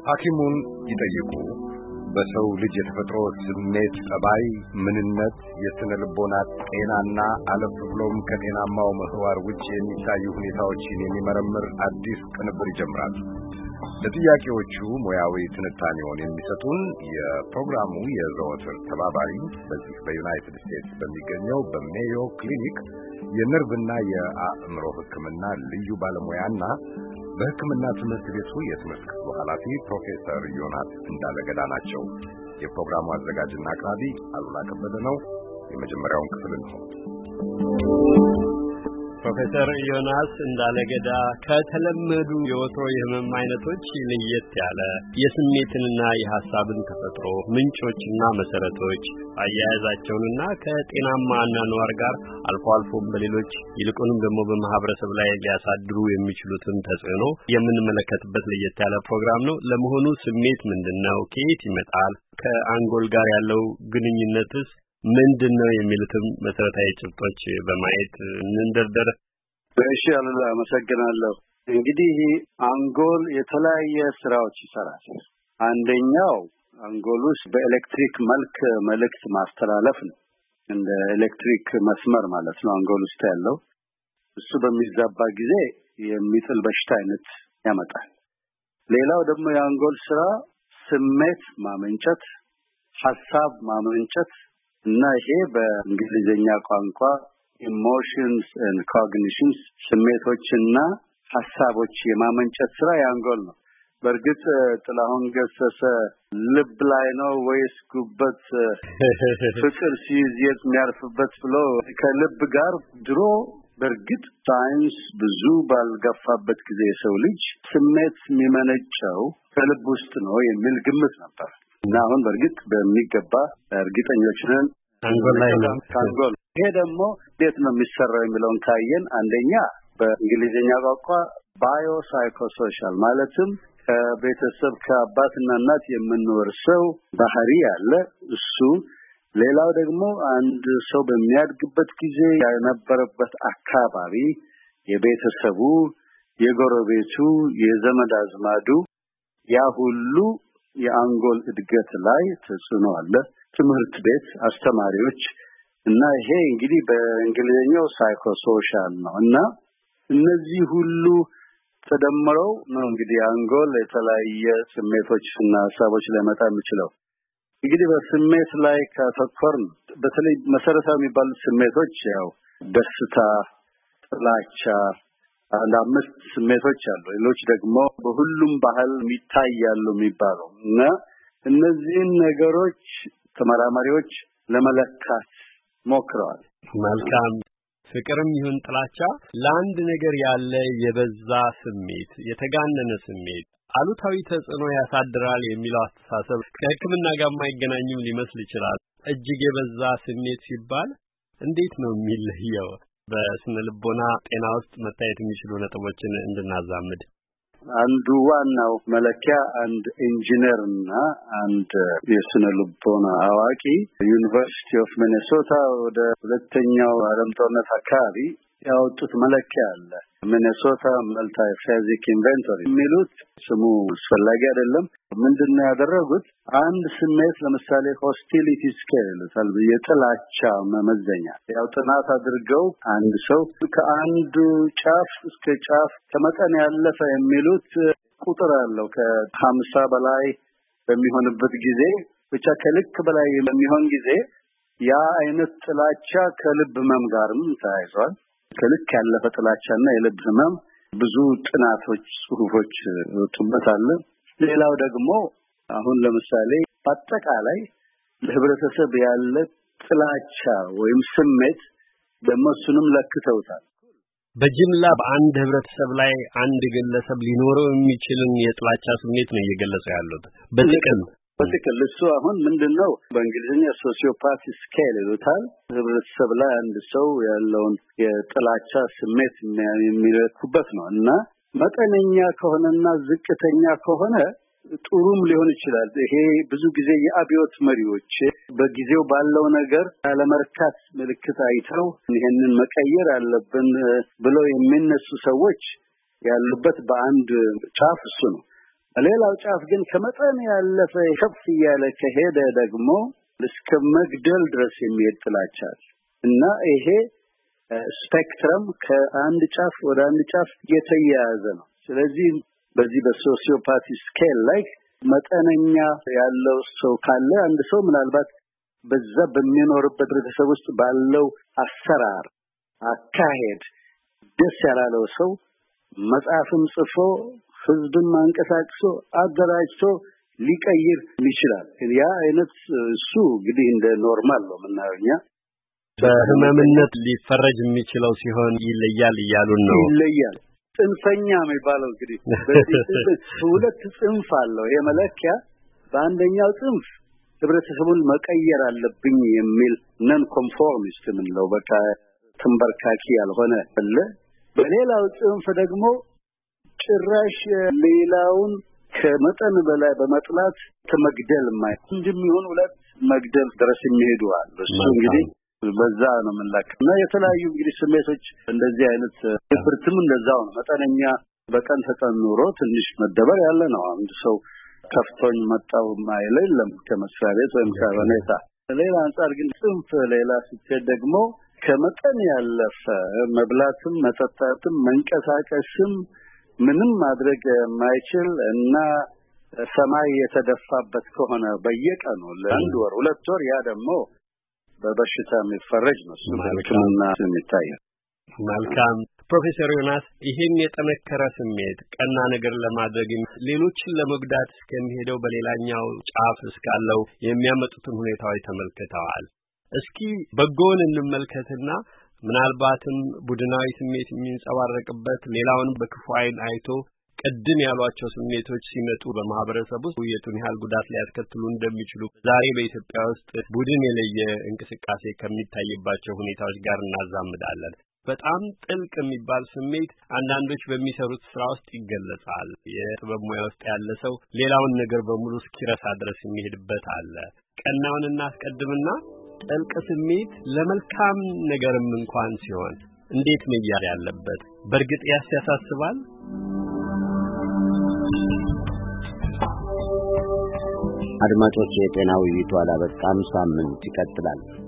ሐኪሙን ይጠይቁ በሰው ልጅ የተፈጥሮ ስሜት ጠባይ ምንነት የስነ ልቦና ጤናና አለፍ ብሎም ከጤናማው ምህዋር ውጭ የሚታዩ ሁኔታዎችን የሚመረምር አዲስ ቅንብር ይጀምራል። ለጥያቄዎቹ ሙያዊ ትንታኔውን የሚሰጡን የፕሮግራሙ የዘወትር ተባባሪ በዚህ በዩናይትድ ስቴትስ በሚገኘው በሜዮ ክሊኒክ የነርቭና የአእምሮ ሕክምና ልዩ ባለሙያና በሕክምና ትምህርት ቤቱ የትምህርት ክፍሉ ኃላፊ ፕሮፌሰር ዮናስ እንዳለገዳ ናቸው። የፕሮግራሙ አዘጋጅና አቅራቢ አሉላ ከበደ ነው። የመጀመሪያውን ክፍል ነው። ፕሮፌሰር ዮናስ እንዳለገዳ ከተለመዱ የወትሮ የህመም አይነቶች ለየት ያለ የስሜትንና የሐሳብን ተፈጥሮ ምንጮችና መሰረቶች አያያዛቸውንና ከጤናማ አኗኗር ጋር አልፎ አልፎም በሌሎች ይልቁንም ደግሞ በማህበረሰብ ላይ ሊያሳድሩ የሚችሉትን ተጽዕኖ የምንመለከትበት ለየት ያለ ፕሮግራም ነው። ለመሆኑ ስሜት ምንድነው? ከየት ይመጣል? ከአንጎል ጋር ያለው ግንኙነትስ ምንድነው? የሚሉትም መሰረታዊ ጭብጦች በማየት እንንደርደር። እሺ አሉላ፣ አመሰግናለሁ። እንግዲህ አንጎል የተለያየ ስራዎች ይሰራል። አንደኛው አንጎል ውስጥ በኤሌክትሪክ መልክ መልእክት ማስተላለፍ ነው። እንደ ኤሌክትሪክ መስመር ማለት ነው አንጎል ውስጥ ያለው። እሱ በሚዛባ ጊዜ የሚጥል በሽታ አይነት ያመጣል። ሌላው ደግሞ የአንጎል ስራ ስሜት ማመንጨት፣ ሐሳብ ማመንጨት እና ይሄ በእንግሊዘኛ ቋንቋ ኢሞሽንስ ኤንድ ኮግኒሽንስ ስሜቶችና ሐሳቦች የማመንጨት ስራ የአንጎል ነው። በእርግጥ ጥላሁን ገሰሰ ልብ ላይ ነው ወይስ ጉበት ፍቅር ሲይዝ የሚያርፍበት ብሎ ከልብ ጋር ድሮ በእርግጥ ሳይንስ ብዙ ባልገፋበት ጊዜ የሰው ልጅ ስሜት የሚመነጨው ከልብ ውስጥ ነው የሚል ግምት ነበር። እና አሁን በእርግጥ በሚገባ እርግጠኞች ነን አንጎል ላይ ነው። አንጎል ይሄ ደግሞ እንዴት ነው የሚሰራው የሚለውን ካየን አንደኛ በእንግሊዘኛ ቋንቋ ባዮሳይኮሶሻል ማለትም ከቤተሰብ ከአባትና እናት የምንወርሰው ባህሪ ያለ እሱ። ሌላው ደግሞ አንድ ሰው በሚያድግበት ጊዜ የነበረበት አካባቢ የቤተሰቡ፣ የጎረቤቱ፣ የዘመድ አዝማዱ ያ ሁሉ የአንጎል እድገት ላይ ተጽዕኖ አለ። ትምህርት ቤት አስተማሪዎች እና ይሄ እንግዲህ በእንግሊዘኛው ሳይኮሶሻል ነው። እና እነዚህ ሁሉ ተደምረው ነው እንግዲህ አንጎል የተለያየ ስሜቶችና ሐሳቦች ሊያመጣ የሚችለው። እንግዲህ በስሜት ላይ ካተኮርን በተለይ መሰረታዊ የሚባሉት ስሜቶች ያው ደስታ፣ ጥላቻ አንድ 5 ስሜቶች አሉ። ሌሎች ደግሞ በሁሉም ባህል የሚታያሉ የሚባለው እና እነዚህን ነገሮች ተመራማሪዎች ለመለካት ሞክረዋል። መልካም። ፍቅርም ይሁን ጥላቻ ለአንድ ነገር ያለ የበዛ ስሜት፣ የተጋነነ ስሜት አሉታዊ ተጽዕኖ ያሳድራል የሚለው አስተሳሰብ ከሕክምና ጋር የማይገናኝም ሊመስል ይችላል። እጅግ የበዛ ስሜት ሲባል እንዴት ነው የሚለየው? በስነ ልቦና ጤና ውስጥ መታየት የሚችሉ ነጥቦችን እንድናዛምድ አንዱ ዋናው መለኪያ አንድ ኢንጂነርና አንድ የስነ ልቦና አዋቂ ዩኒቨርሲቲ ኦፍ ሚኔሶታ ወደ ሁለተኛው ዓለም ጦርነት አካባቢ ያወጡት መለኪያ አለ። ሚኔሶታ መልታይ ፊዚክ ኢንቨንቶሪ የሚሉት ስሙ አስፈላጊ አይደለም። ምንድነው ያደረጉት? አንድ ስሜት ለምሳሌ ሆስቲሊቲ ስኬል ይሉታል፣ የጥላቻ መመዘኛ ያው ጥናት አድርገው አንድ ሰው ከአንድ ጫፍ እስከ ጫፍ ከመጠን ያለፈ የሚሉት ቁጥር አለው። ከ50 በላይ በሚሆንበት ጊዜ ብቻ ከልክ በላይ በሚሆን ጊዜ ያ አይነት ጥላቻ ከልብ ህመም ጋርም ተያይዟል። ከልክ ያለፈ ጥላቻና የልብ ህመም ብዙ ጥናቶች፣ ጽሁፎች ወጥተዋል። ሌላው ደግሞ አሁን ለምሳሌ አጠቃላይ ለህብረተሰብ ያለ ጥላቻ ወይም ስሜት ደግሞ እሱንም ለክተውታል። በጅምላ በአንድ ህብረተሰብ ላይ አንድ ግለሰብ ሊኖረው የሚችልን የጥላቻ ስሜት ነው እየገለጹ ያሉት። በጥቅል እሱ አሁን ምንድነው በእንግሊዝኛ ሶሲዮፓቲ ስኬል ይሉታል። ህብረተሰብ ላይ አንድ ሰው ያለውን የጥላቻ ስሜት የሚለኩበት ነው እና መጠነኛ ከሆነና ዝቅተኛ ከሆነ ጥሩም ሊሆን ይችላል። ይሄ ብዙ ጊዜ የአብዮት መሪዎች በጊዜው ባለው ነገር ያለመርካት ምልክት አይተው ይሄንን መቀየር አለብን ብለው የሚነሱ ሰዎች ያሉበት በአንድ ጫፍ እሱ ነው። ሌላው ጫፍ ግን ከመጠን ያለፈ ከፍ ያለ ከሄደ ደግሞ እስከ መግደል ድረስ የሚሄድ ጥላቻ እና ይሄ ስፔክትረም ከአንድ ጫፍ ወደ አንድ ጫፍ የተያያዘ ነው። ስለዚህ በዚህ በሶሲዮፓቲ ስኬል ላይ መጠነኛ ያለው ሰው ካለ አንድ ሰው ምናልባት በዛ በሚኖርበት ቤተሰብ ውስጥ ባለው አሰራር አካሄድ ደስ ያላለው ሰው መጽሐፍም ጽፎ ህዝብን ማንቀሳቅሶ አደራጅቶ ሊቀይር ይችላል። ያ አይነት እሱ እንግዲህ እንደ ኖርማል ነው ምናየውኛ። በህመምነት ሊፈረጅ የሚችለው ሲሆን ይለያል እያሉን ነው። ይለያል። ጽንፈኛ የሚባለው እንግዲህ በዚህ ሁለት ጽንፍ አለው። ይሄ መለኪያ በአንደኛው ጽንፍ ህብረተሰቡን መቀየር አለብኝ የሚል ነን ኮንፎርሚስት ምንለው በቃ ተንበርካኪ ያልሆነ አለ። በሌላው ጽንፍ ደግሞ ጭራሽ ሌላውን ከመጠን በላይ በመጥላት ከመግደል እንደሚሆን ሁለት መግደል ድረስ የሚሄዱ አሉ። እሱ እንግዲህ በዛ ነው የምንላከውና የተለያዩ እንግዲህ ስሜቶች እንደዚህ አይነት ድብርትም እንደዛው ነው። መጠነኛ በቀን ተቀን ኑሮ ትንሽ መደበር ያለ ነው። አንድ ሰው ከፍቶኝ መጣው ማይል የለም ከመስሪያ ቤት ወይም ከሁኔታ። ሌላ አንፃር ግን ጽንፍ ሌላ ስትሄድ ደግሞ ከመጠን ያለፈ መብላትም መጠጣትም መንቀሳቀስም ምንም ማድረግ የማይችል እና ሰማይ የተደፋበት ከሆነ በየቀኑ ለአንድ ወር ሁለት ወር ያ ደግሞ በበሽታ የሚፈረጅ ነው። ህክምና የሚታየው። መልካም ፕሮፌሰር ዮናስ ይሄን የጠነከረ ስሜት ቀና ነገር ለማድረግ ሌሎችን ለመጉዳት እስከሚሄደው በሌላኛው ጫፍ እስካለው የሚያመጡትን ሁኔታዎች ተመልክተዋል። እስኪ በጎን እንመልከትና ምናልባትም ቡድናዊ ስሜት የሚንጸባረቅበት ሌላውን በክፉ አይን አይቶ ቀድም ያሏቸው ስሜቶች ሲመጡ በማህበረሰቡ የቱን ያህል ጉዳት ሊያስከትሉ እንደሚችሉ ዛሬ በኢትዮጵያ ውስጥ ቡድን የለየ እንቅስቃሴ ከሚታይባቸው ሁኔታዎች ጋር እናዛምዳለን። በጣም ጥልቅ የሚባል ስሜት አንዳንዶች በሚሰሩት ስራ ውስጥ ይገለጻል። የጥበብ ሙያ ውስጥ ያለ ሰው ሌላውን ነገር በሙሉ እስኪረሳ ድረስ የሚሄድበት አለ። ቀናውን እናስቀድምና ጥልቅ ስሜት ለመልካም ነገርም እንኳን ሲሆን እንዴት መያዝ ያለበት በእርግጥ ያሳስባል። አድማጮች የጤና ውይይቱ አላበቃም፣ ሳምንት ይቀጥላል።